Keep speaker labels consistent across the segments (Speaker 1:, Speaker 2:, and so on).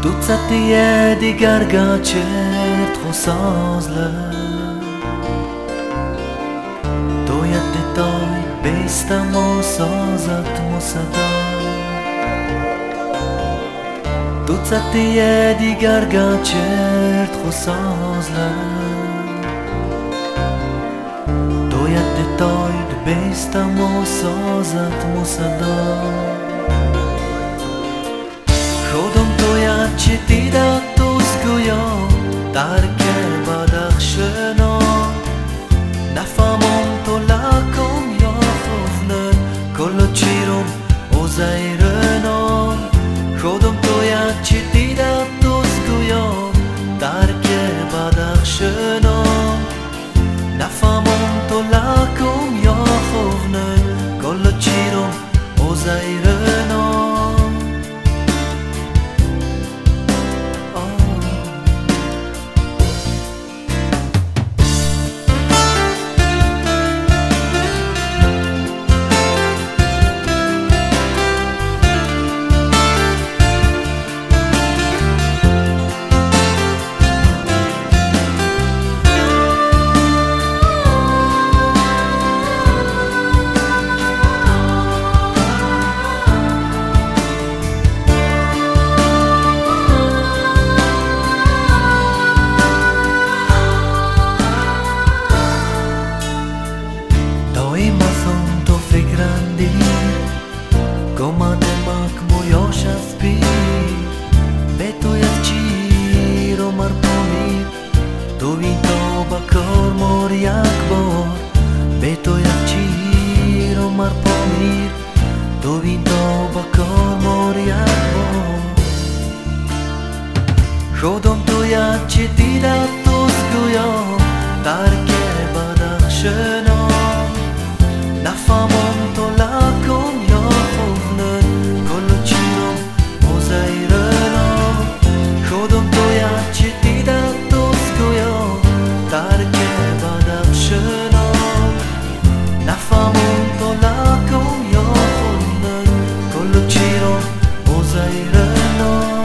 Speaker 1: Tutsattie digarga cert khosazla Toyat detay besta mosazat mosada Tutsattie digarga cert khosazla Toyat detay besta mosazat mosada خودم تویت چه دیدت دوست گویا درک بدخشنا نفهمم تو لکم یا خوفنن کلو چیرم او زیرنا خودم تویت چه دیدت دوست گویا درک بدخشنا نفهمم تو لکم یا خوفنن کلو چیرم او زیرنا خودم تویت چه دیدت دوست گویا درک بدخشنا نفهمم تو لکم یا خوفنن کلو چیرم او زیرنا خودم تویت چه دیدت دوست گویا درک بدخشنا نفهمم تو لکم یا خوفنن کلو چیرم او زیرنا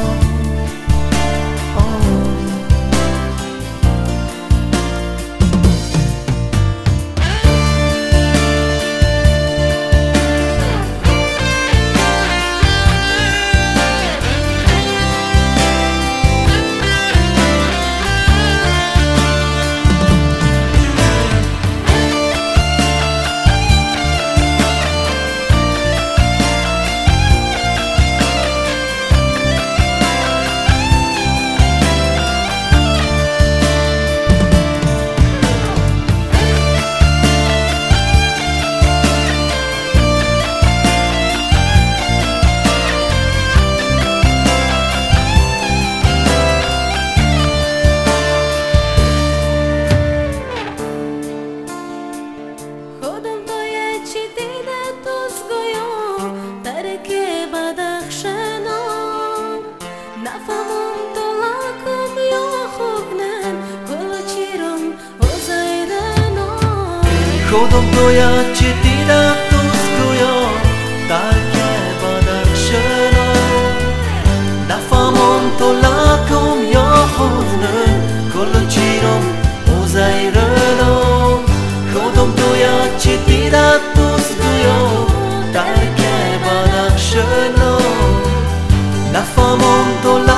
Speaker 1: خودم تویت چه دیدت دوست گویا درک بدخشنا نفهمم تو لکم یا خوفنن کلو چیرم او زیرنا خودم تویت چه دیدت دوست گویا درک بدخشنا نفهمم تو